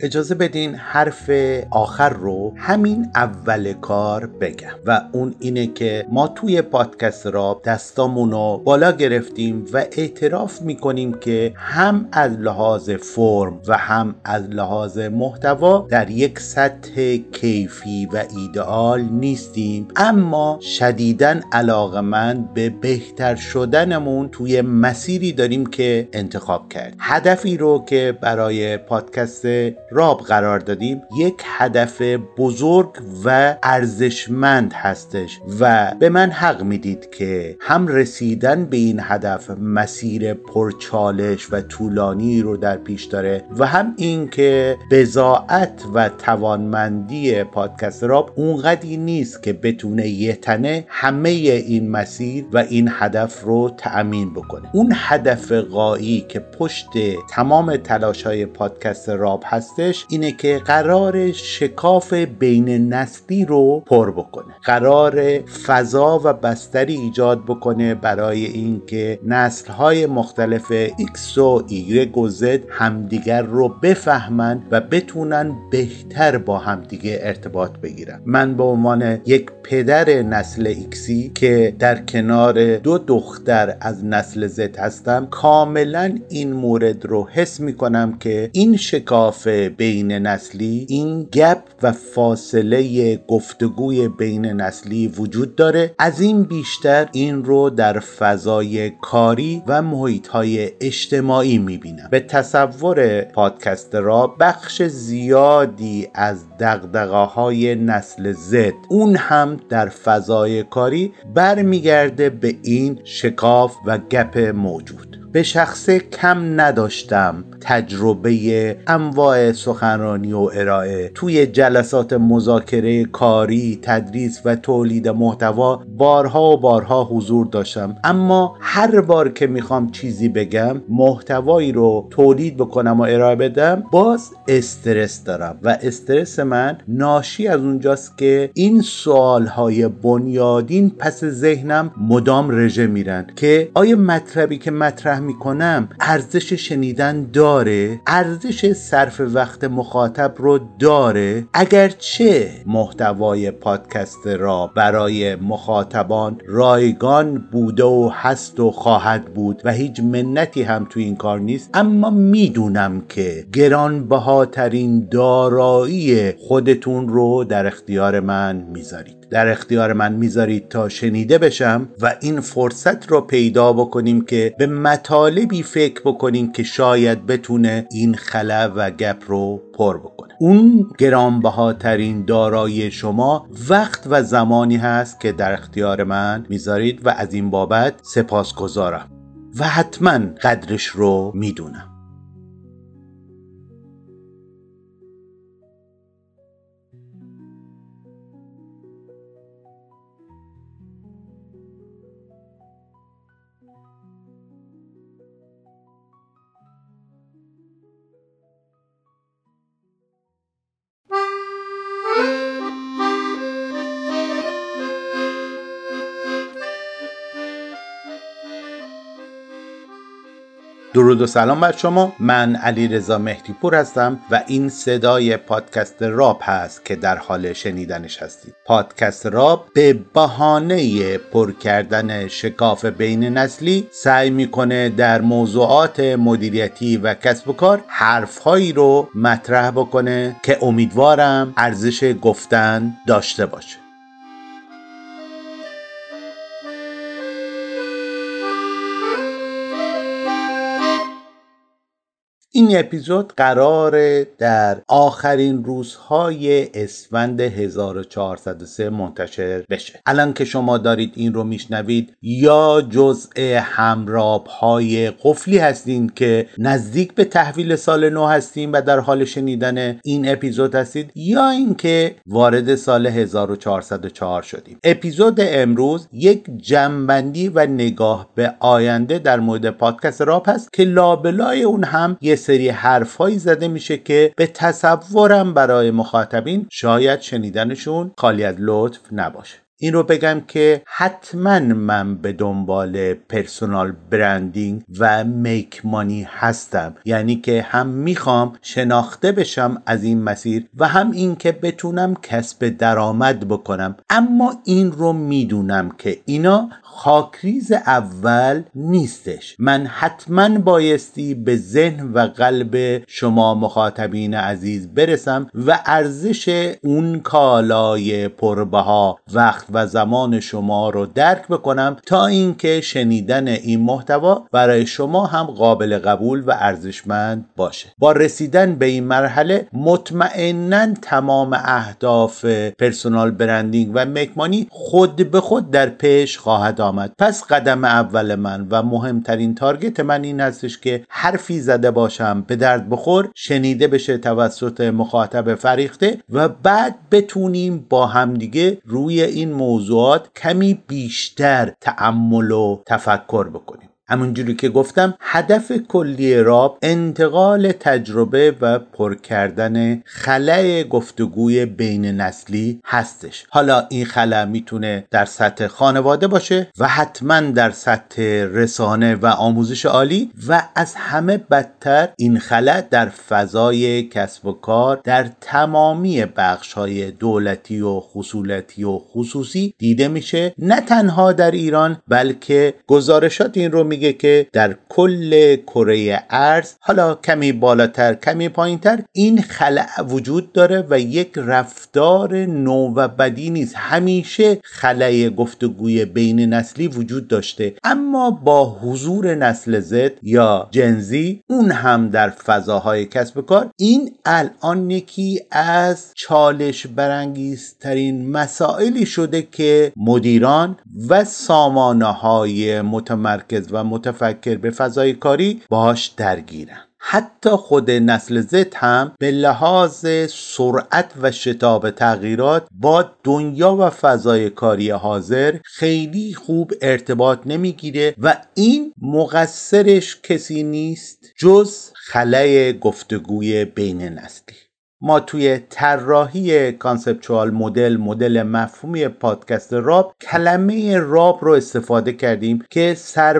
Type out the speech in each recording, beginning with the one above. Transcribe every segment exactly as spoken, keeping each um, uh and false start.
اجازه بدین حرف آخر رو همین اول کار بگم و اون اینه که ما توی پادکست راب دستامون رو بالا گرفتیم و اعتراف میکنیم که هم از لحاظ فرم و هم از لحاظ محتوا در یک سطح کیفی و ایدئال نیستیم، اما شدیداً علاقه‌مند به بهتر شدنمون توی مسیری داریم که انتخاب کرد. هدفی رو که برای پادکست راب قرار دادیم یک هدف بزرگ و ارزشمند هستش و به من حق میدید که هم رسیدن به این هدف مسیر پرچالش و طولانی رو در پیش داره و هم این که بضاعت و توانمندی پادکست راب اونقدی نیست که بتونه یه تنه همه این مسیر و این هدف رو تأمین بکنه. اون هدف غایی که پشت تمام تلاش‌های پادکست راب هستش اینه که قرار شکاف بین نسلی رو پر بکنه، قرار فضا و بستری ایجاد بکنه برای اینکه نسل‌های مختلف ایکس و ایگرگ و زد همدیگر رو بفهمن و بتونن بهتر با همدیگه ارتباط بگیرن. من به عنوان یک پدر نسل ایکسی که در کنار دو دختر از نسل زد هستم کاملا این مورد رو حس میکنم که این شکاف بین نسلی، این گپ و فاصله گفتگوی بین نسلی وجود داره. از این بیشتر این رو در فضای کاری و محیط‌های اجتماعی میبینم. به تصور پادکست را بخش زیادی از دغدغه‌های نسل زد، اون هم در فضای کاری، برمیگرده به این شکاف و گپ موجود. به شخصه کم نداشتم تجربه انواع سخنرانی و ارائه توی جلسات مذاکره کاری، تدریس و تولید محتوا بارها و بارها حضور داشتم، اما هر بار که میخوام چیزی بگم، محتوایی رو تولید بکنم و ارائه بدم، باز استرس دارم و استرس من ناشی از اونجاست که این سوالهای بنیادین پس ذهنم مدام رژه میرن که آیا مطلبی که مطرح میکنم ارزش شنیدن داره؟ ارزش صرف وقت مخاطب رو داره؟ اگرچه محتوای پادکست را برای مخاطبان رایگان بوده و هست و خواهد بود و هیچ منتی هم تو این کار نیست، اما میدونم که گرانبهاترین دارایی خودتون رو در اختیار من میذارید. در اختیار من میذارید تا شنیده بشم و این فرصت رو پیدا بکنیم که به مطالبی فکر بکنیم که شاید بتونه این خلا و گپ رو پر بکنه. اون گرانبهاترین دارایی شما وقت و زمانی هست که در اختیار من میذارید و از این بابت سپاسگزارم و حتما قدرش رو میدونم. درود و سلام بر شما. من علیرضا مهدیپور هستم و این صدای پادکست راب هست که در حال شنیدنش هستید. پادکست راب به بهانه پر کردن شکاف بین نسلی سعی میکنه در موضوعات مدیریتی و کسب و کار حرفهایی رو مطرح بکنه که امیدوارم ارزش گفتن داشته باشه. این اپیزود قراره در آخرین روزهای اسفند هزار و چهارصد و سه منتشر بشه. الان که شما دارید این رو میشنوید یا جزء همرابهای قفلی هستین که نزدیک به تحویل سال نو هستین و در حال شنیدن این اپیزود هستید، یا اینکه وارد سال هزار و چهارصد و چهار شدیم. اپیزود امروز یک جمع‌بندی و نگاه به آینده در مورد پادکست راب هست که لابلای اون هم یه سری حرفایی زده میشه که به تصورم برای مخاطبین شاید شنیدنشون خالی از لطف نباشه. این رو بگم که حتما من به دنبال پرسونال برندینگ و میک مانی هستم، یعنی که هم میخوام شناخته بشم از این مسیر و هم این که بتونم کسب درآمد بکنم. اما این رو میدونم که اینا خاکریز اول نیستش. من حتما بایستی به ذهن و قلب شما مخاطبین عزیز برسم و ارزش اون کالای پربها وقت و زمان شما رو درک بکنم تا اینکه شنیدن این محتوا برای شما هم قابل قبول و ارزشمند باشه. با رسیدن به این مرحله مطمئناً تمام اهداف پرسونال برندینگ و میک مانی خود به خود در پیش خواهد آمد. پس قدم اول من و مهمترین تارگت من این هستش که حرفی زده باشم به درد بخور، شنیده بشه توسط مخاطب فریخته و بعد بتونیم با همدیگه روی این موضوعات کمی بیشتر تأمل و تفکر بکنیم. همونجوری که گفتم هدف کلی راب انتقال تجربه و پر کردن خلأ گفتگوی بین نسلی هستش. حالا این خلأ میتونه در سطح خانواده باشه و حتما در سطح رسانه و آموزش عالی و از همه بدتر این خلأ در فضای کسب و کار در تمامی بخش‌های دولتی و خصوصی و خصوصی دیده میشه، نه تنها در ایران بلکه گزارشات این رو میگه که در کل کره ارض، حالا کمی بالاتر کمی پایینتر، این خلأ وجود داره و یک رفتار نو و بدی نیست. همیشه خلأ گفتگوی بین نسلی وجود داشته، اما با حضور نسل زد یا جنزی، اون هم در فضاهای کسب کار، این الان یکی از چالش برانگیزترین مسائلی شده که مدیران و سامانه‌های متمرکز و متفکر به فضای کاری باهاش درگیرن. حتی خود نسل زد هم به لحاظ سرعت و شتاب تغییرات با دنیا و فضای کاری حاضر خیلی خوب ارتباط نمیگیره و این مقصرش کسی نیست جز خلأ گفتگوی بین نسلی. ما توی طراحی کانسپچوال مدل مدل مفهومی پادکست راب کلمه راب رو استفاده کردیم که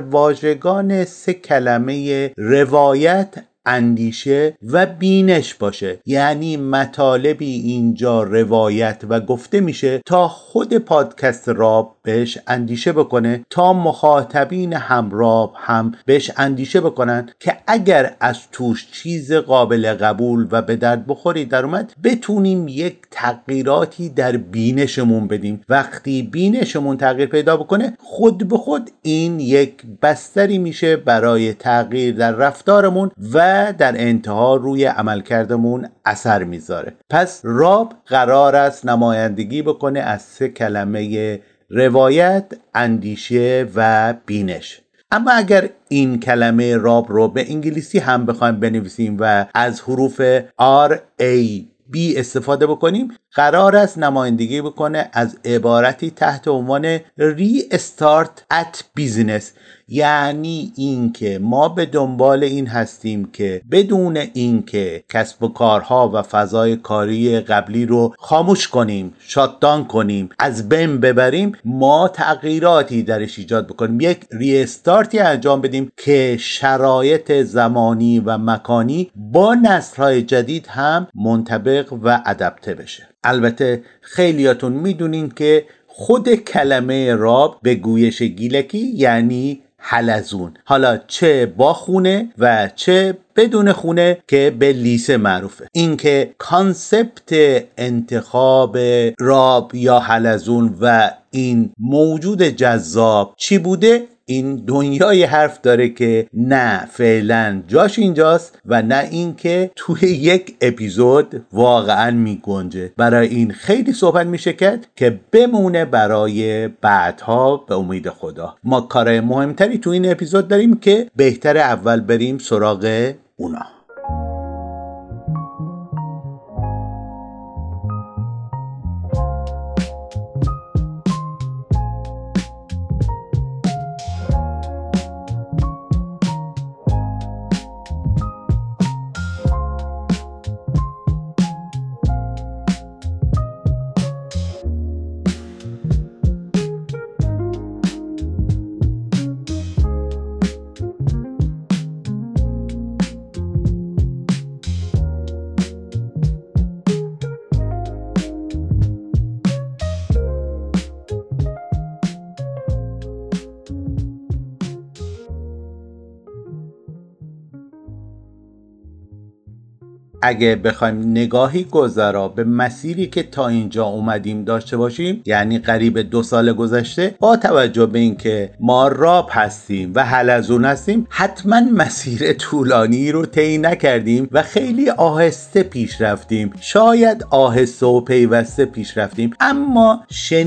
سرواژگان سه کلمه روایت، اندیشه و بینش باشه. یعنی مطالبی اینجا روایت و گفته میشه تا خود پادکست راب بهش اندیشه بکنه، تا مخاطبین همراب هم بهش اندیشه بکنن که اگر از توش چیز قابل قبول و به درد بخوری در اومد بتونیم یک تغییراتی در بینشمون بدیم. وقتی بینشمون تغییر پیدا بکنه خود به خود این یک بستری میشه برای تغییر در رفتارمون و در انتها روی عملکردمون اثر میذاره. پس راب قرار است نمایندگی بکنه از سه کلمه روایت، اندیشه و بینش. اما اگر این کلمه راب رو به انگلیسی هم بخوایم بنویسیم و از حروف R A B استفاده بکنیم، قرار است نمایندگی بکنه از عبارتی تحت عنوان Restart at Business. یعنی اینکه ما به دنبال این هستیم که بدون اینکه کسب و کارها و فضای کاری قبلی رو خاموش کنیم، شاتدان کنیم، از بین ببریم، ما تغییراتی درش ایجاد بکنیم، یک ریستارتی انجام بدیم که شرایط زمانی و مکانی با نسل‌های جدید هم منطبق و ادپته بشه. البته خیلیاتون میدونین که خود کلمه راب به گویش گیلکی یعنی حلزون، حالا چه با خونه و چه بدون خونه که به لیسه معروفه. این که کانسپت انتخاب راب یا حلزون و این موجود جذاب چی بوده، این دنیای حرف داره که نه فعلا جاش اینجاست و نه اینکه توی یک اپیزود واقعا میگنجه. برای این خیلی صحبت میشه کرد که بمونه برای بعدها به امید خدا. ما کار مهمتری تو این اپیزود داریم که بهتر اول بریم سراغ اونا. اگه بخوایم نگاهی گذرا به مسیری که تا اینجا اومدیم داشته باشیم، یعنی قریب دو سال گذشته، با توجه به اینکه ما راب هستیم و حلزون هستیم، حتما مسیر طولانی رو طی نکردیم و خیلی آهسته پیش رفتیم. شاید آهسته و پیوسته پیش رفتیم، اما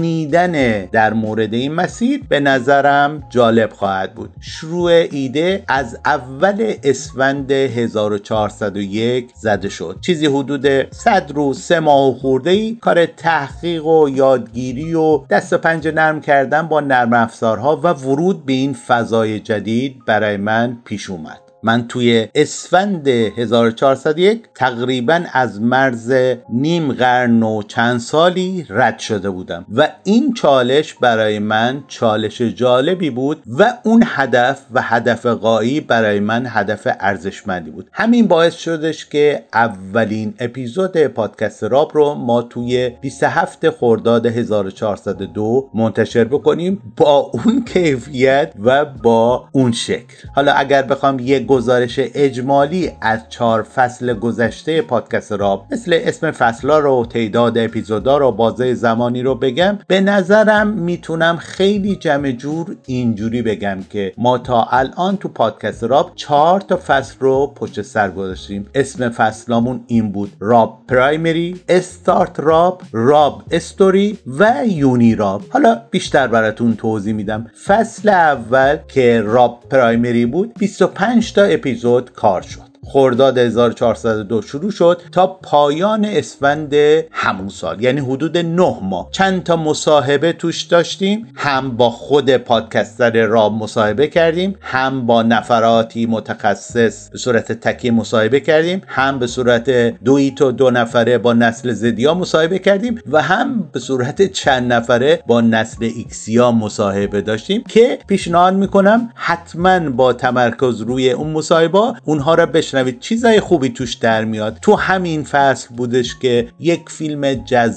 شنیدن در مورد این مسیر به نظرم جالب خواهد بود. شروع ایده از اول اسفند هزار و چهارصد و یک زده شد. چیزی حدود صد روز، سه ماه و خورده‌ای کار تحقیق و یادگیری و دست و پنجه نرم کردن با نرم افزارها و ورود به این فضای جدید برای من پیش اومد. من توی اسفند هزار و چهارصد و یک تقریباً از مرز نیم قرن و چند سالی رد شده بودم و این چالش برای من چالش جالبی بود و اون هدف و هدف غایی برای من هدف ارزشمندی بود. همین باعث شدش که اولین اپیزود پادکست راب رو ما توی بیست و هفتم خرداد هزار و چهارصد و دو منتشر بکنیم با اون کیفیت و با اون شکل. حالا اگر بخوام یک گزارش اجمالی از چهار فصل گذشته پادکست راب، مثل اسم فصل‌ها رو، تعداد اپیزودا رو، بازه زمانی رو بگم، به نظرم میتونم خیلی جمع جور اینجوری بگم که ما تا الان تو پادکست راب چهار تا فصل رو پشت سر گذاشتیم. اسم فصلامون این بود: راب پرایمری، استارت راب، راب استوری و یونی راب. حالا بیشتر براتون توضیح میدم. فصل اول که راب پرایمری بود، بیست و پنج تا اپیزود کار شد. خرداد هزار و چهارصد و دو شروع شد تا پایان اسفند همون سال، یعنی حدود نه ماه. چند تا مصاحبه توش داشتیم، هم با خود پادکستر راب مصاحبه کردیم، هم با نفراتی متخصص به صورت تکی مصاحبه کردیم، هم به صورت دویی تا دو نفره با نسل زدیا مصاحبه کردیم و هم به صورت چند نفره با نسل ایکسیا مصاحبه داشتیم که پیشنهاد میکنم حتما با تمرکز روی اون مصاحبه اونها را بشنوید. چیزای خوبی توش در میاد. تو همین فصل بودش که یک فیلم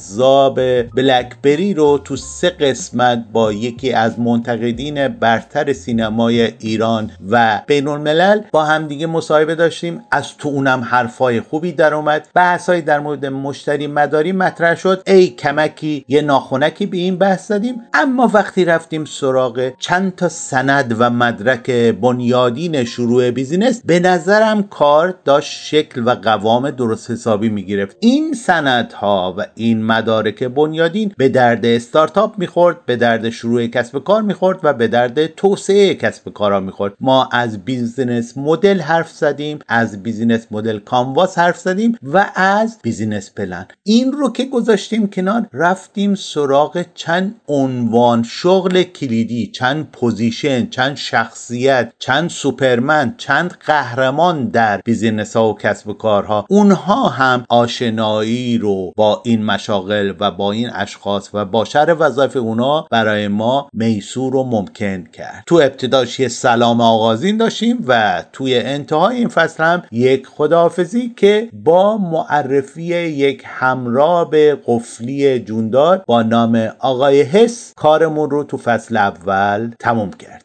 جذاب بلکبری رو تو سه قسمت با یکی از منتقدین برتر سینمای ایران و بین الملل با همدیگه مصاحبه داشتیم. از تو اونم حرفای خوبی در اومد. بحثای در مورد مشتری مداری مطرح شد. ای کمکی یه ناخنکی به این بحث زدیم. اما وقتی رفتیم سراغ چند تا سند و مدرک بنیادین شروع بیزینس، به نظرم کار داشت شکل و قوام درست حسابی میگرفت. این سندها و این مدارک بنیادین به درد استارتاپ میخورد، به درد شروع کسب کار میخورد و به درد توسعه کسب کارا میخورد. ما از بیزینس مدل حرف زدیم، از بیزینس مدل کانواس حرف زدیم و از بیزینس پلن. این رو که گذاشتیم کنار، رفتیم سراغ چند عنوان شغل کلیدی، چند پوزیشن، چند شخصیت، چند سوپرمن، چند قهرمان در بیزینس ها و کسب و کارها. اونها هم آشنایی رو با این مشاغل و با این اشخاص و با شرح وظایف اونها برای ما میسور و ممکن کرد. تو ابتداش یه سلام آغازین داشتیم و توی انتهای این فصل هم یک خداحافظی که با معرفی یک همراه قفلی جوندار با نام آقای حس کارمون رو تو فصل اول تموم کردیم.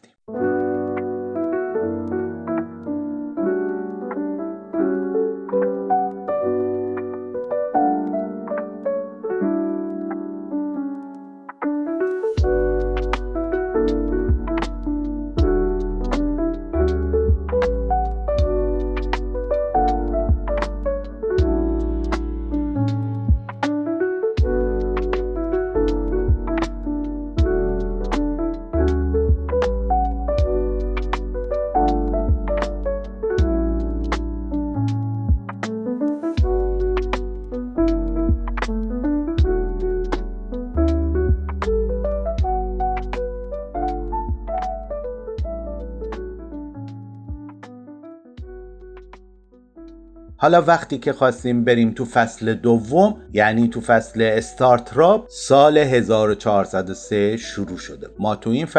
حالا وقتی که خواستیم بریم تو فصل دوم، یعنی تو فصل استارت راب، سال هزار و چهارصد و سه شروع شده. ما تو این فصل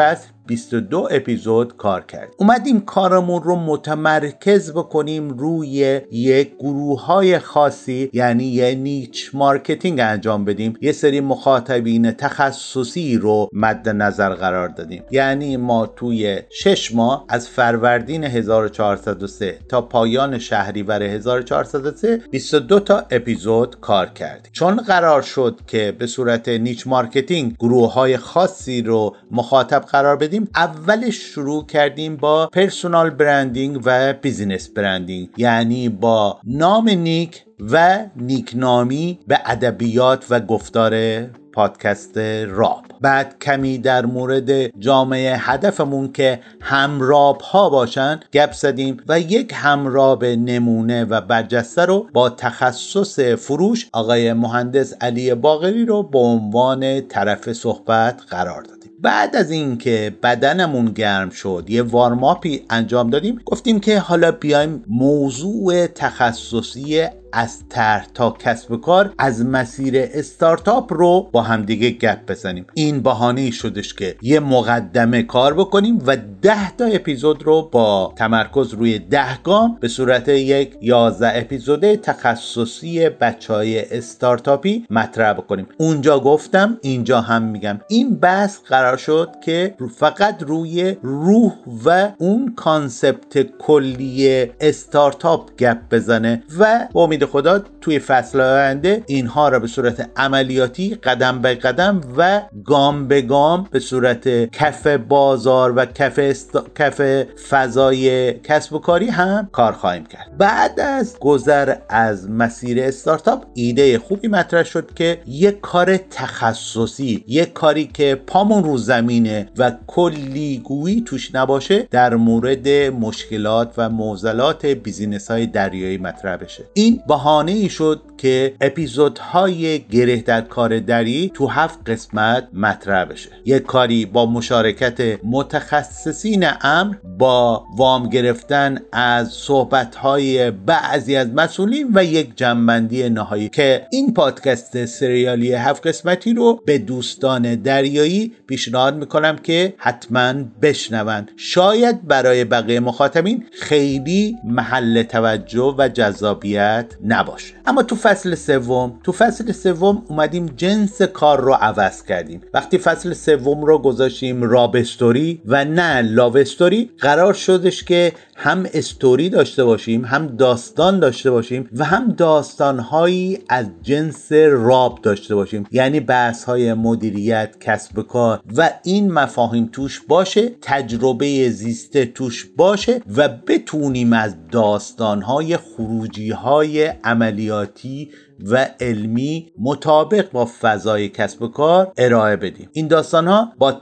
بیست و دو اپیزود کار کردیم. اومدیم کارمون رو متمرکز بکنیم روی یک گروه های خاصی، یعنی یه نیچ مارکتینگ انجام بدیم. یه سری مخاطبین تخصصی رو مد نظر قرار دادیم. یعنی ما توی شش ماه از فروردین هزار و چهارصد و سه تا پایان شهریور هزار و چهارصد و سه بیست و دو تا اپیزود کار کردیم. چون قرار شد که به صورت نیچ مارکتینگ گروه های خاصی رو مخاطب قرار بدیم، اولش شروع کردیم با پرسونال برندینگ و بیزینس برندینگ، یعنی با نام نیک و نیکنامی به ادبیات و گفتار پادکست راب. بعد کمی در مورد جامعه هدفمون که همراب ها باشن گپ زدیم و یک همراب نمونه و برجسته رو با تخصص فروش آقای مهندس علی باقری رو به عنوان طرف صحبت قرار دادیم. بعد از اینکه بدنمون گرم شد، یه وارماپی انجام دادیم، گفتیم که حالا بیایم موضوع تخصصی از طرح تا کسب کار، از مسیر استارتاپ رو با همدیگه گپ بزنیم. این بهانه‌ای شدش که یه مقدمه کار بکنیم و ده تا اپیزود رو با تمرکز روی ده گام به صورت یک یازده اپیزود تخصصی بچهای استارتاپی مطرح بکنیم. اونجا گفتم، اینجا هم میگم، این بحث قرار شد که فقط روی روح و اون کانسپت کلی استارتاپ گپ بزنه و با خدا توی فصل آینده اینها را به صورت عملیاتی قدم به قدم و گام به گام به صورت کف بازار و کف, است... کف فضای کسب و کاری هم کار خواهیم کرد. بعد از گذر از مسیر استارتاپ ایده خوبی مطرح شد که یک کار تخصصی، یک کاری که پامون رو زمینه و کلی گویی توش نباشه، در مورد مشکلات و معضلات بیزینس های دریایی مطرح بشه. این بهانه ای شد که اپیزودهای گره در کار دری تو هفت قسمت مطرح بشه. یک کاری با مشارکت متخصصین امر، با وام گرفتن از صحبتهای بعضی از مسئولین و یک جمع‌بندی نهایی که این پادکست سریالی هفت قسمتی رو به دوستان دریایی پیشنهاد میکنم که حتما بشنون. شاید برای بقیه مخاطبین خیلی محل توجه و جذابیت نباشه. اما تو فصل سوم تو فصل سوم اومدیم جنس کار رو عوض کردیم. وقتی فصل سوم رو گذاشتیم راب استوری و نه لاو استوری، قرار شدش که هم استوری داشته باشیم، هم داستان داشته باشیم و هم داستانهایی از جنس راب داشته باشیم، یعنی بحث‌های مدیریت، کسب کار و این مفاهیم توش باشه، تجربه زیسته توش باشه و بتونیم از داستانهای خروجی‌های عملیاتی و علمی مطابق با فضای کسب و کار ارائه بدیم. این داستان‌ها با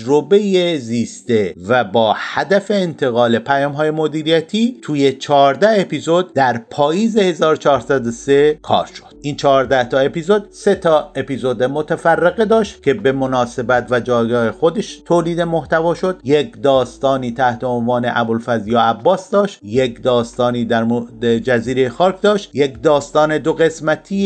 تجربه زیسته و با هدف انتقال پیام‌های مدیریتی توی چهارده اپیزود در پاییز هزار و چهارصد و سه کار شد. این چهارده تا اپیزود سه تا اپیزود متفرقه داشت که به مناسبت و جایگاه خودش تولید محتوا شد. یک داستانی تحت عنوان ابوالفضل یا عباس داشت، یک داستانی در مورد جزیره خاک داشت، یک داستان دو قسمتی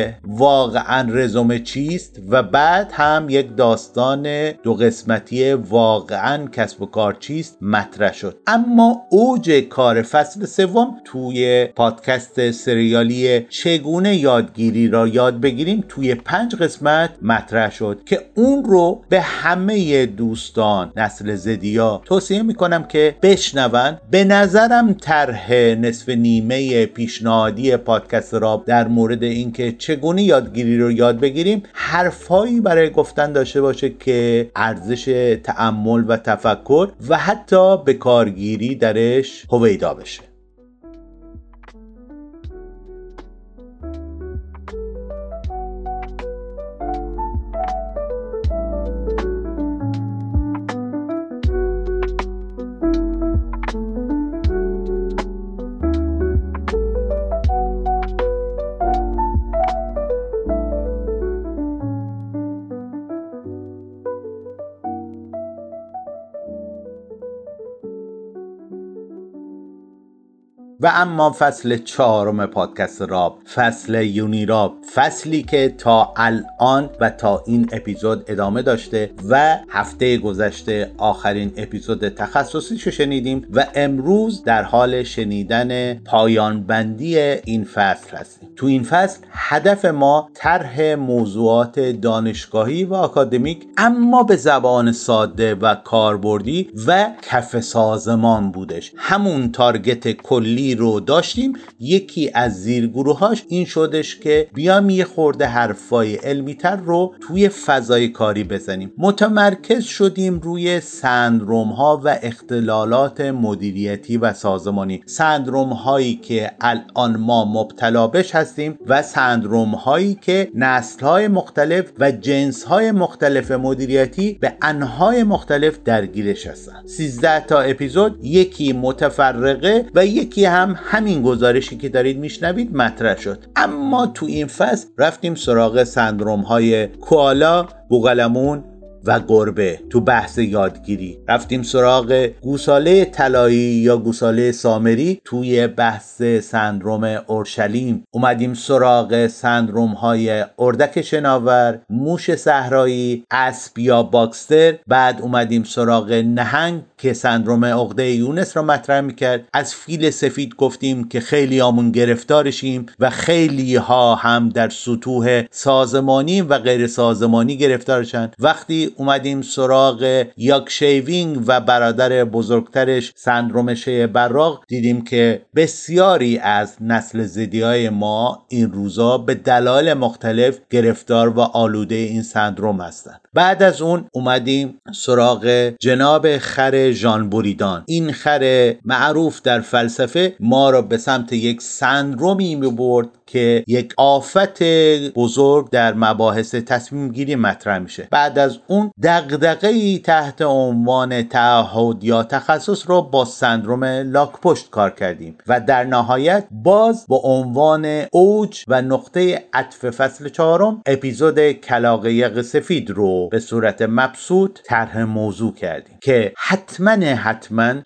واقعا رزومه چیست و بعد هم یک داستان دو قسمتی واقعا کسب و کار چیست مطرح شد. اما اوج کار فصل سوم توی پادکست سریالی چگونه یادگیری را یاد بگیریم توی پنج قسمت مطرح شد که اون رو به همه دوستان نسل زدیا توصیه میکنم که بشنون. به نظرم طرح نصف نیمه پیشنهادی پادکست راب در مورد اینکه چگونه یادگیری رو یاد بگیریم حرفایی برای گفتن داشته باشه که ارزش تأمل و تفکر و حتی به کارگیری درش هویدا بشه. و اما فصل چهارم پادکست راب، فصل یونیراب، فصلی که تا الان و تا این اپیزود ادامه داشته و هفته گذشته آخرین اپیزود تخصصیشو شنیدیم و امروز در حال شنیدن پایان بندی این فصل هستیم. تو این فصل هدف ما طرح موضوعات دانشگاهی و آکادمیک اما به زبان ساده و کاربردی و کف سازمان بودش. همون تارگت کلی رو داشتیم. یکی از زیرگروهاش این شدش که بیام یه خورده حرفای علمی تر رو توی فضای کاری بزنیم. متمرکز شدیم روی سندروم ها و اختلالات مدیریتی و سازمانی، سندروم هایی که الان ما مبتلا بهش هستیم و سندروم هایی که نسل های مختلف و جنس های مختلف مدیریتی به انواع مختلف درگیرش هستن. سیزده تا اپیزود، یکی متفرقه و یکی هم همین گزارشی که دارید میشنوید مطرح شد. اما تو این فصل رفتیم سراغ سندروم های کوالا، بوقلمون و گربه. تو بحث یادگیری رفتیم سراغ گوساله طلایی یا گوساله سامری توی بحث سندروم اورشلیم. اومدیم سراغ سندروم های اردک شناور، موش صحرایی، اسب یا باکستر. بعد اومدیم سراغ نهنگ که سندروم عقده یونس را مطرح میکرد. از فیل سفید گفتیم که خیلی همون گرفتارشیم و خیلی ها هم در سطوح سازمانی و غیر سازمانی گرفتارشن. وقتی اومدیم سراغ یاکشیوینگ و برادر بزرگترش سندروم شی براق، دیدیم که بسیاری از نسل زدی های ما این روزا به دلایل مختلف گرفتار و آلوده این سندروم هستند. بعد از اون اومدیم سراغ جناب خر ژان بوریدان. این خر معروف در فلسفه ما را به سمت یک سندرومی میبرد که یک آفت بزرگ در مباحث تصمیم گیری مطرح میشه. بعد از اون دغدغه‌ای تحت عنوان تعهد یا تخصص رو با سندروم لاک‌پشت کار کردیم و در نهایت باز با عنوان اوج و نقطه عطف فصل چهارم اپیزود کلاغ یق سفید رو به صورت مبسوط طرح موضوع کردیم که حتما حتما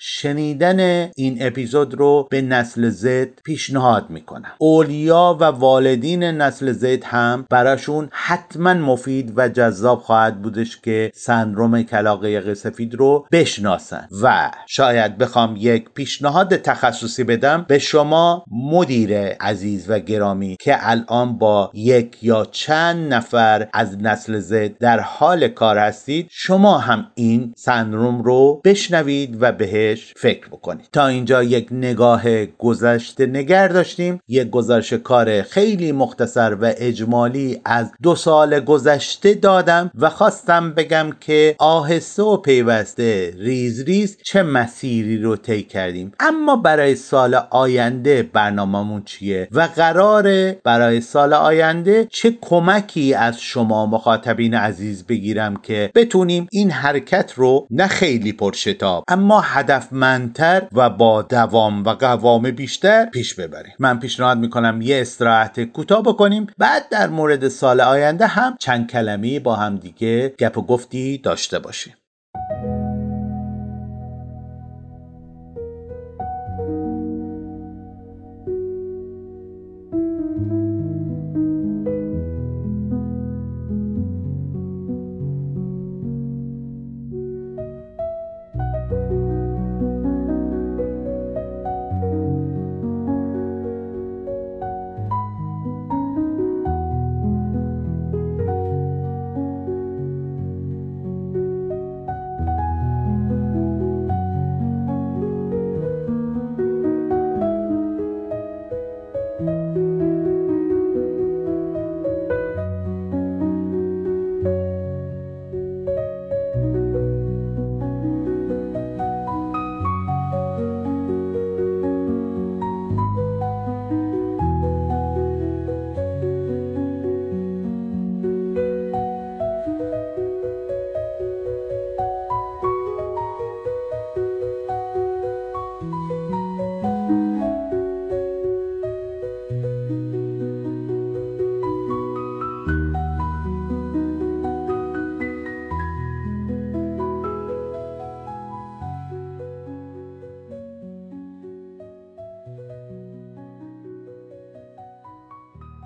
شنیدن این اپیزود رو به نسل زد پیشنهاد میکنم. اولیا و والدین نسل زد هم براشون حتما مفید و جذاب خواهد بودش که سندروم کلاغ یق سفید رو بشناسن. و شاید بخوام یک پیشنهاد تخصصی بدم به شما مدیر عزیز و گرامی که الان با یک یا چند نفر از نسل زد در حال کار هستید، شما هم این سندروم رو بشنوید و بهش فکر بکنید. تا اینجا یک نگاه گذشته نگر داشتیم، یک گزارش کار خیلی مختصر و اجمالی از دو سال گذشته دادم و خواستم بگم که آهسته و پیوسته ریز ریز چه مسیری رو طی کردیم. اما برای سال آینده برنامه‌مون چیه و قراره برای سال آینده چه کمکی از شما مخاطبین عزیز بگیرم که بتونیم این حرکت رو نه خیلی پرشتاب اما هدفمندتر و با دوام و قوام بیشتر پیش ببریم. من پیشنهاد میکنم یه استراحت کوتاه بکنیم، بعد در مورد سال آینده هم چند کلمه‌ای با هم دیگه گپ و گفتی داشته باشیم.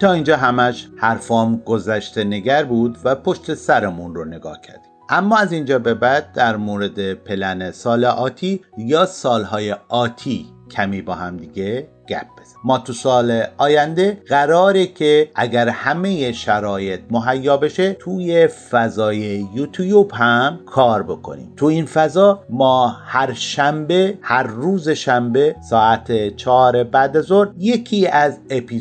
تا اینجا همش حرفام گذشته نگر بود و پشت سرمون رو نگاه کردیم. اما از اینجا به بعد در مورد پلن سال آتی یا سالهای آتی کمی با هم دیگه گپ بزنیم. ما تو سال آینده قراره که اگر همه شرایط مهیا بشه توی فضای یوتیوب هم کار بکنیم. تو این فضا ما هر شنبه، هر روز شنبه ساعت چهار بعد از ظهر یکی از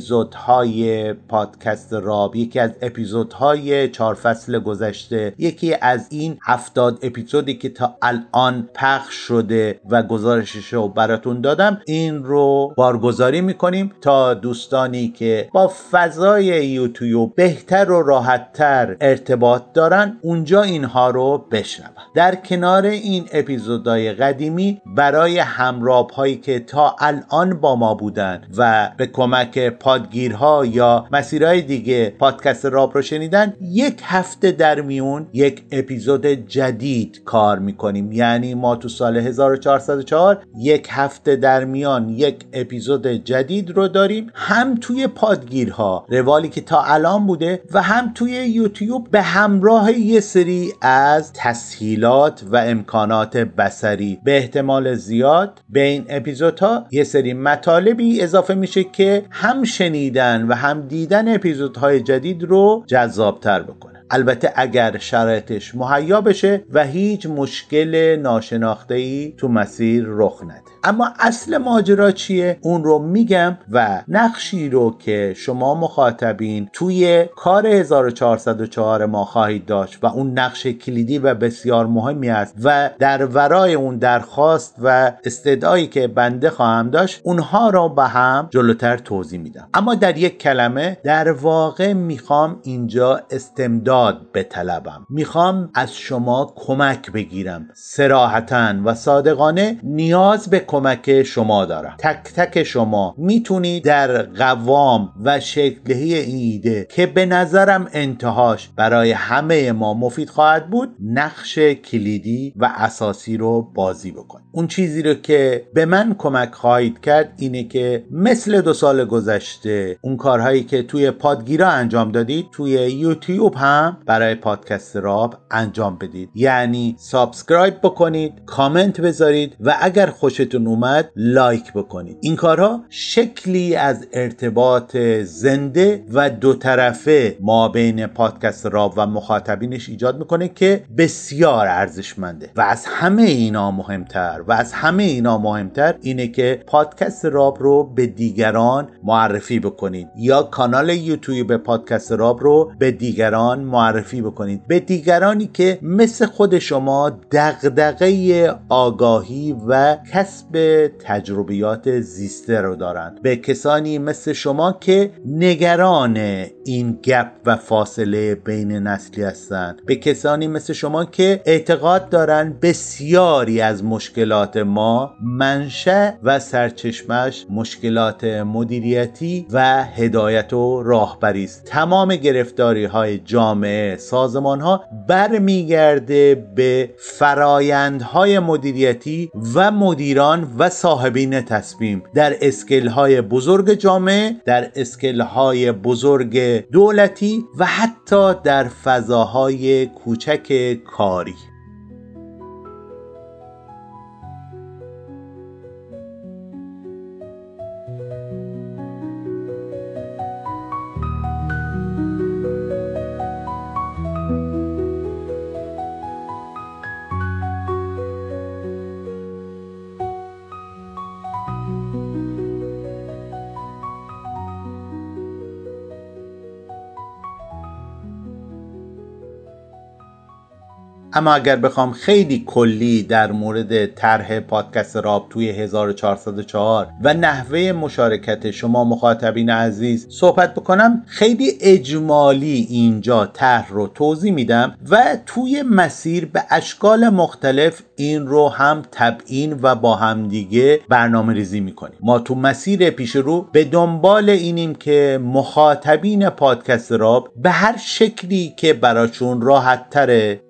اپیزودهای پادکست راب، یکی از اپیزودهای چهار فصل گذشته، یکی از این هفتاد اپیزودی که تا الان پخش شده و گزارشش رو براتون دادم، این رو بارگذاری میکنیم تا دوستانی که با فضای یوتیوب بهتر و راحتتر ارتباط دارن اونجا اینها رو بشنون. در کنار این اپیزودهای قدیمی برای همراب هایی که تا الان با ما بودن و به کمک پادگیرها یا مسیرهای دیگه پادکست راب رو شنیدن، یک هفته در میون یک اپیزود جدید کار میکنیم. یعنی ما تو سال هزار و چهارصد و چهار یک هفته در میان یک اپیزود جدید رو داریم، هم توی پادگیرها روالی که تا الان بوده و هم توی یوتیوب به همراه یه سری از تسهیلات و امکانات بصری. به احتمال زیاد به این اپیزودها یه سری مطالبی اضافه میشه که هم شنیدن و هم دیدن اپیزودهای جدید رو جذابتر بکنه. البته اگر شرایطش مهیا بشه و هیچ مشکل ناشناخته‌ای تو مسیر رخ نده. اما اصل ماجرا چیه؟ اون رو میگم و نقشی رو که شما مخاطبین توی کار هزار و چهارصد و چهار ما خواهید داشت و اون نقش کلیدی و بسیار مهمی است و در ورای اون درخواست و استدعایی که بنده خواهم داشت اونها رو به هم جلوتر توضیح میدم. اما در یک کلمه در واقع میخوام اینجا استمداد بطلبم، میخوام از شما کمک بگیرم. صراحتاً و صادقانه نیاز به کمک شما دارم. تک تک شما میتونید در قوام و شکل‌دهی این ایده که به نظرم انتهاش برای همه ما مفید خواهد بود نقش کلیدی و اساسی رو بازی بکنید. اون چیزی رو که به من کمک خواهید کرد اینه که مثل دو سال گذشته اون کارهایی که توی پادگیرا انجام دادید توی یوتیوب هم برای پادکست راب انجام بدید. یعنی سابسکرایب بکنید، کامنت بذارید و اگر خوشتون اومد لایک بکنید. این کارها شکلی از ارتباط زنده و دو طرفه ما بین پادکست راب و مخاطبینش ایجاد میکنه که بسیار ارزشمنده. و از همه اینا مهمتر و از همه اینا مهمتر اینه که پادکست راب رو به دیگران معرفی بکنید یا کانال یوتیوب پادکست راب رو به دیگران معرفی بکنید، به دیگرانی که مثل خود شما دغدغه آگاهی و کسب تجربیات زیسته رو دارند، به کسانی مثل شما که نگران این گپ و فاصله بین نسلی هستند، به کسانی مثل شما که اعتقاد دارن بسیاری از مشکلات ما منشأ و سرچشمش مشکلات مدیریتی و هدایت و راهبری است. تمام گرفتاری های جامعه، سازمان ها برمیگرده به فرایندهای مدیریتی و مدیران و صاحبین تصمیم در اسکیل های بزرگ جامعه، در اسکیل های بزرگ دولتی و حتی در فضاهای کوچک کاری. اما اگر بخوام خیلی کلی در مورد طرح پادکست راب توی هزار و چهارصد و چهار و نحوه مشارکت شما مخاطبین عزیز صحبت بکنم، خیلی اجمالی اینجا طرح رو توضیح میدم و توی مسیر به اشکال مختلف این رو هم تبیین و با هم دیگه برنامه ریزی میکنیم. ما تو مسیر پیش رو به دنبال اینیم که مخاطبین پادکست راب به هر شکلی که براشون راحت تره در مورد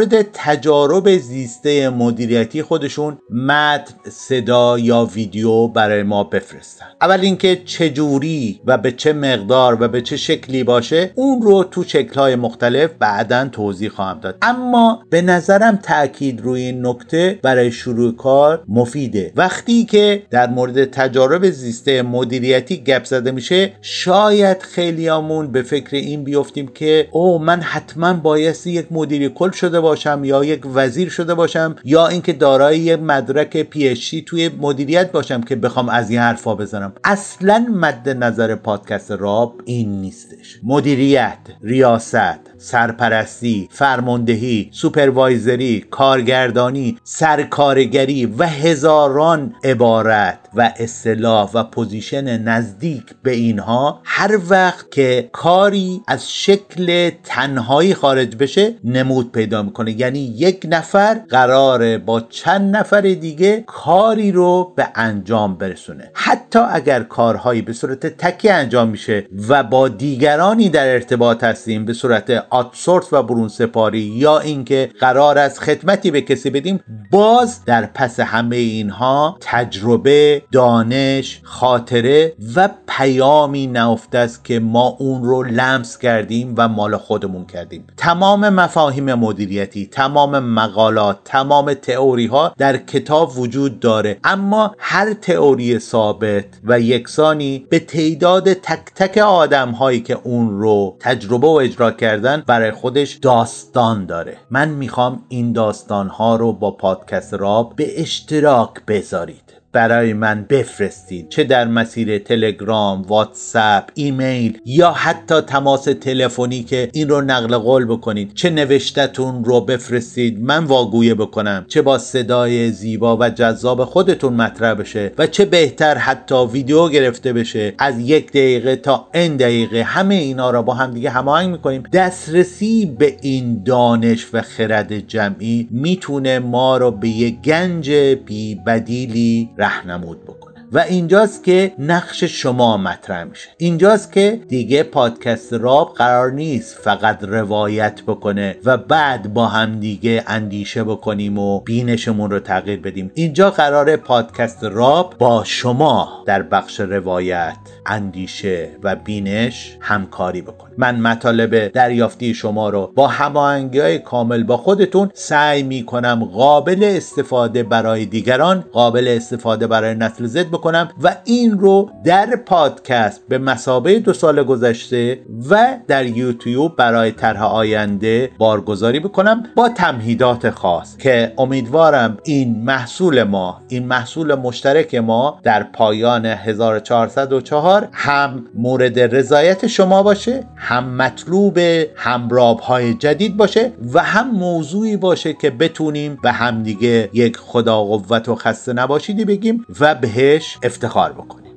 مورد تجارب زیسته مدیریتی خودشون متن، صدا یا ویدیو برای ما بفرستن. اول اینکه چجوری و به چه مقدار و به چه شکلی باشه اون رو تو شکل‌های مختلف بعداً توضیح خواهم داد، اما به نظرم تأکید روی این نکته برای شروع کار مفیده. وقتی که در مورد تجارب زیسته مدیریتی گپ زده میشه، شاید خیلیامون به فکر این بیفتیم که او من حتما بایستی یک مدیر کل شده باشم یا یک وزیر شده باشم یا اینکه دارای یک مدرک پی اچ دی توی مدیریت باشم که بخوام از این حرفا بزنم. اصلا مد نظر پادکست راب این نیستش. مدیریت، ریاست، سرپرستی، فرماندهی، سوپروایزری، کارگردانی، سرکارگری و هزاران عبارت و اصطلاح و پوزیشن نزدیک به اینها هر وقت که کاری از شکل تنهایی خارج بشه نمود پیدا میکنه. یعنی یک نفر قراره با چند نفر دیگه کاری رو به انجام برسونه، حتی اگر کارهایی به صورت تکی انجام میشه و با دیگرانی در ارتباط هستیم به صورت آوتسورس و برون سپاری یا اینکه قرار است خدمتی به کسی بدیم، باز در پس همه اینها تجربه، دانش، خاطره و پیامی نهفته است که ما اون رو لمس کردیم و مال خودمون کردیم. تمام مفاهیم مدیریتی، تمام مقالات، تمام تئوری ها در کتاب وجود داره، اما هر تئوری ثابت و یکسانی به تعداد تک تک آدم هایی که اون رو تجربه و اجرا کردن برای خودش داستان داره. من میخوام این داستان ها رو با پادکست راب به اشتراک بذارید، برای من بفرستید، چه در مسیر تلگرام، واتساپ، ایمیل یا حتی تماس تلفنی که این رو نقل قول بکنید، چه نوشتتون رو بفرستید من واگویه بکنم، چه با صدای زیبا و جذاب خودتون مطرح بشه و چه بهتر حتی ویدیو گرفته بشه از یک دقیقه تا این دقیقه. همه اینا رو با هم دیگه هماهنگ میکنیم. دسترسی به این دانش و خرد جمعی میتونه ما رو به یک گنج بی بدیلی راهنمود بکنه و اینجاست که نقش شما مطرح میشه. اینجاست که دیگه پادکست راب قرار نیست فقط روایت بکنه و بعد با هم دیگه اندیشه بکنیم و بینشمون رو تغییر بدیم. اینجا قراره پادکست راب با شما در بخش روایت، اندیشه و بینش همکاری بکنه. من مطالب دریافتی شما رو با هماهنگی‌های کامل با خودتون سعی میکنم قابل استفاده برای دیگران، قابل استفاده برای نسل زد بکنم و این رو در پادکست به مثابه دو سال گذشته و در یوتیوب برای طرح آینده بارگذاری بکنم با تمهیدات خاص که امیدوارم این محصول ما، این محصول مشترک ما در پایان هزار و چهارصد و چهار هم مورد رضایت شما باشه، هم مطلوب همراب‌های جدید باشه و هم موضوعی باشه که بتونیم به همدیگه یک خدا قوت و خسته نباشیدی بگیم و بهش افتخار بکنیم.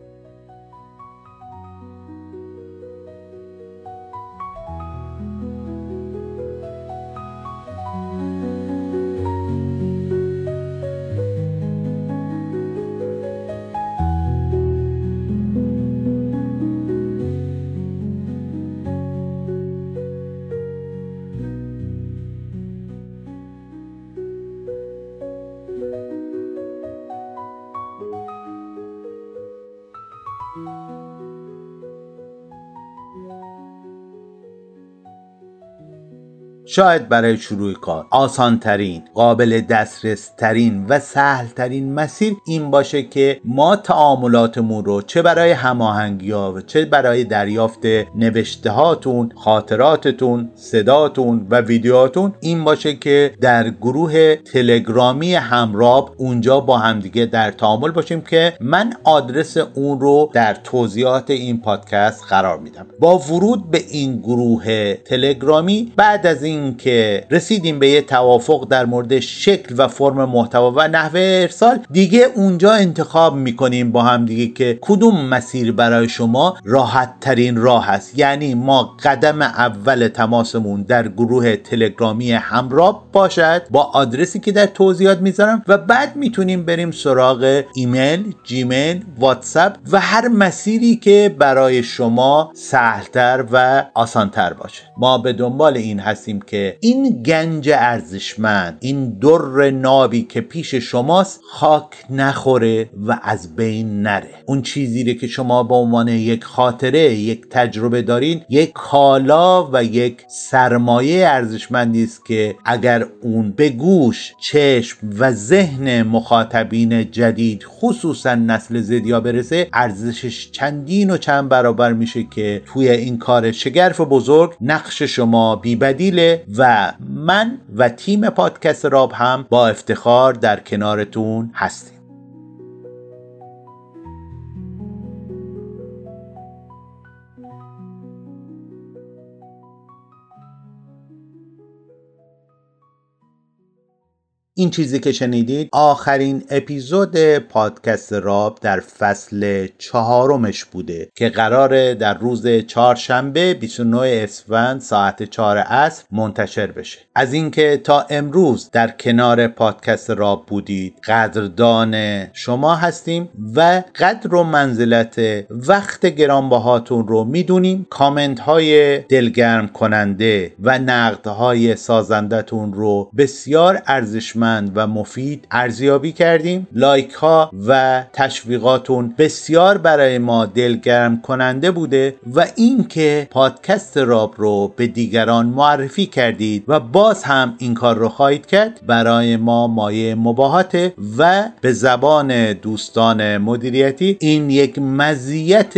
شاید برای شروع کار آسان ترین، قابل دسترس ترین و سهل ترین مسیر این باشه که ما تعاملاتمون رو چه برای هماهنگی ها و چه برای دریافت نوشته هاتون، خاطراتتون، صداتون و ویدیوهاتون این باشه که در گروه تلگرامی همراب اونجا با همدیگه در تعامل باشیم که من آدرس اون رو در توضیحات این پادکست قرار میدم. با ورود به این گروه تلگرامی بعد از این که رسیدیم به یه توافق در مورد شکل و فرم محتوا و نحوه ارسال، دیگه اونجا انتخاب میکنیم با هم دیگه که کدوم مسیر برای شما راحت ترین راه هست. یعنی ما قدم اول تماسمون در گروه تلگرامی همراب باشد با آدرسی که در توضیحات میذارم و بعد میتونیم بریم سراغ ایمیل، جیمیل، واتساپ و هر مسیری که برای شما سهلتر و آسانتر باشه. ما به دنبال این هستیم که این گنج ارزشمند، این در نابی که پیش شماست خاک نخوره و از بین نره. اون چیزی که شما به عنوان یک خاطره، یک تجربه دارین، یک کالا و یک سرمایه ارزشمندی است که اگر اون به گوش، چشم و ذهن مخاطبین جدید، خصوصا نسل زدیا برسه، ارزشش چندین و چند برابر میشه که توی این کار شگرف بزرگ نقش شما بی‌بدیله و من و تیم پادکست راب هم با افتخار در کنارتون هستیم. این چیزی که شنیدید آخرین اپیزود پادکست راب در فصل چهارمش بوده که قراره در روز چهارشنبه بیست و نه اسفند ساعت چهار عصر منتشر بشه. از اینکه تا امروز در کنار پادکست راب بودید قدردان شما هستیم و قدر و منزلت وقت گرانبهاتون رو میدونیم. کامنت های دلگرم کننده و نقد های سازندتون رو بسیار ارزشمند و مفید ارزیابی کردیم. لایک ها و تشویقاتون بسیار برای ما دلگرم کننده بوده و اینکه پادکست راب رو به دیگران معرفی کردید و باز هم این کار رو خواهید کرد برای ما مایه مباهاته و به زبان دوستان مدیریتی این یک مزیت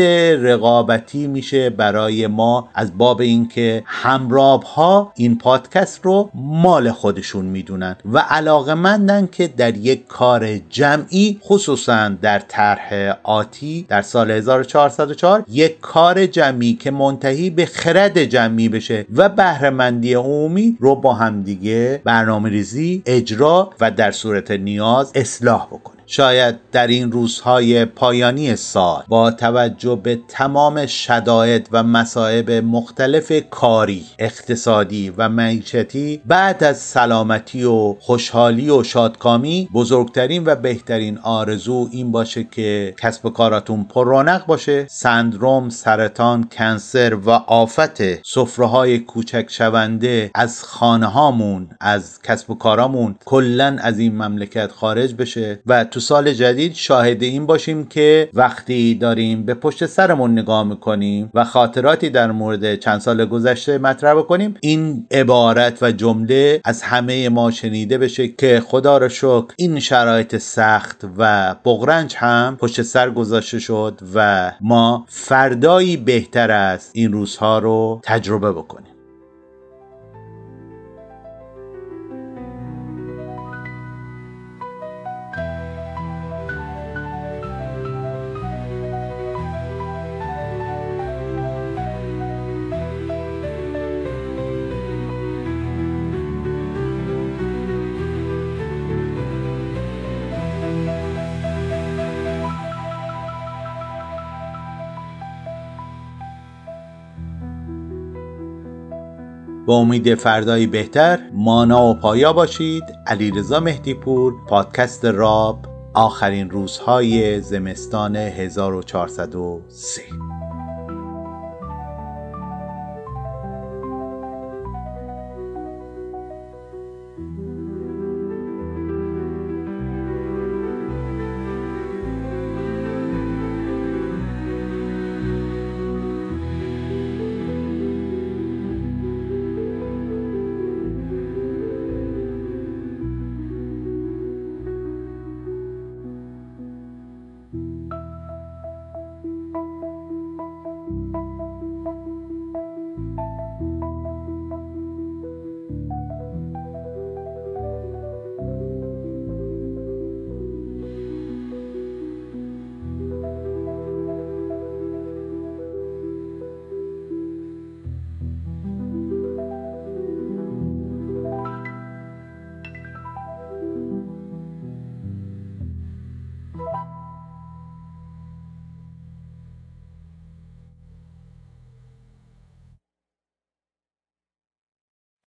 رقابتی میشه برای ما از باب اینکه همراب ها این پادکست رو مال خودشون میدونن و علاقه‌مندن که در یک کار جمعی، خصوصا در طرح آتی در سال هزار و چهارصد و چهار، یک کار جمعی که منتهی به خرد جمعی بشه و بهره‌مندی عمومی رو با هم دیگه برنامه‌ریزی، اجرا و در صورت نیاز اصلاح بکنه. شاید در این روزهای پایانی سال با توجه به تمام شدائد و مصائب مختلف کاری، اقتصادی و معیشتی، بعد از سلامتی و خوشحالی و شادکامی بزرگترین و بهترین آرزو این باشه که کسب و کاراتون پر رونق باشه، سندروم، سرطان، کنسر و آفت سفره‌های کوچک شونده از خانه هامون، از کسب و کارامون، کلن از این مملکت خارج بشه و تو سال جدید شاهد این باشیم که وقتی داریم به پشت سرمون نگاه میکنیم و خاطراتی در مورد چند سال گذشته مطرح کنیم، این عبارت و جمله از همه ما شنیده بشه که خدا را شکر این شرایط سخت و بغرنج هم پشت سر گذاشته شد و ما فردایی بهتر است این روزها رو تجربه بکنیم. با امید فردایی بهتر مانا و پایا باشید. علیرضا مهدیپور، پادکست راب، آخرین روزهای زمستان هزار و چهارصد و سه.